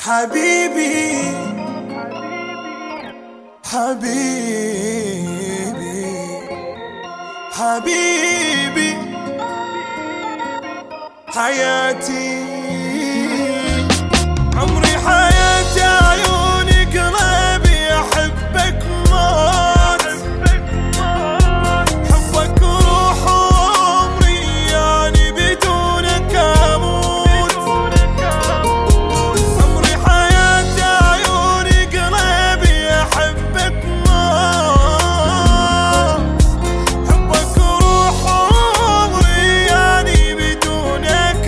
حبيبي حبيبي حبيبي حياتي عمري حياتي عيوني قلبي أحبك موت حبك روح عمري يعني بدونك أموت عمري حياتي عيوني قلبي أحبك موت حبك روح عمري يعني بدونك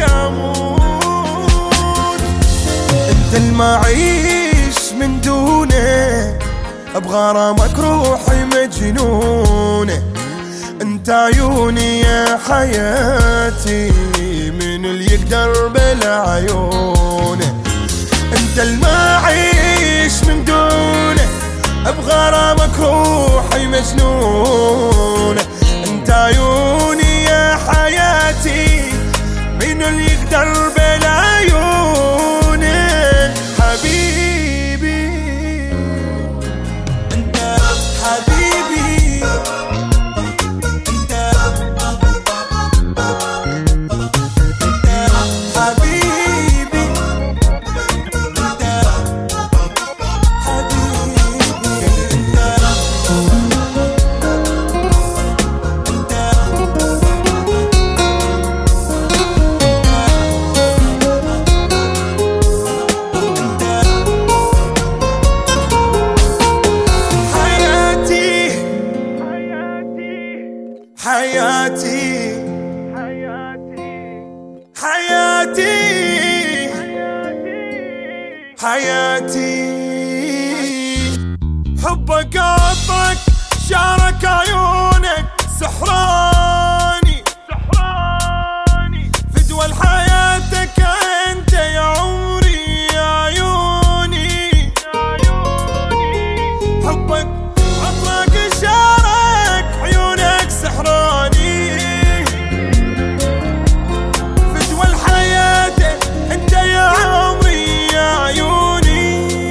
أموت انت المعيش من دونه بغرامك روحي مجنونة انت عيوني يا حياتي من اللي يقدر بالعيونه انت المعيش من دونه بغرامك روحي مجنونة انت عيوني يا حياتي من اللي يقدر بالعيونه حبيبي انت حبيبي انت حبيبي انت حياتي حياتي حياتي حبك عطك شعرك عيونك سحراني فدوى حياتك انت يا عمري يا عيوني حبك عطرك شعرك عيونك سحراني فدوى الحياة انت يا عمري يا عيوني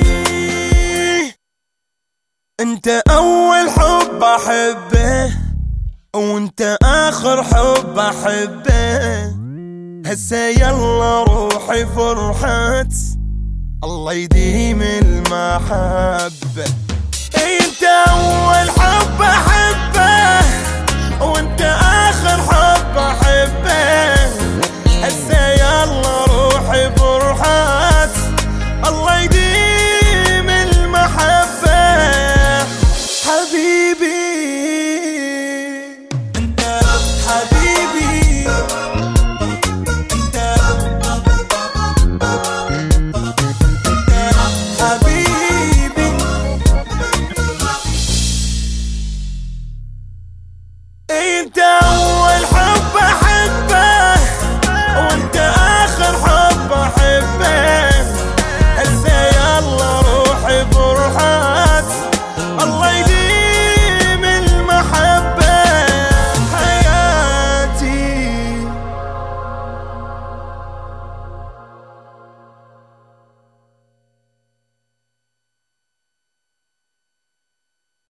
انت اول حب احبه وانت اخر حب احبه هسه يلا روحي فرحت الله يديم المحبة انت اول حب احبه وانت اخر حب احبه هسه يلا روحي فرحت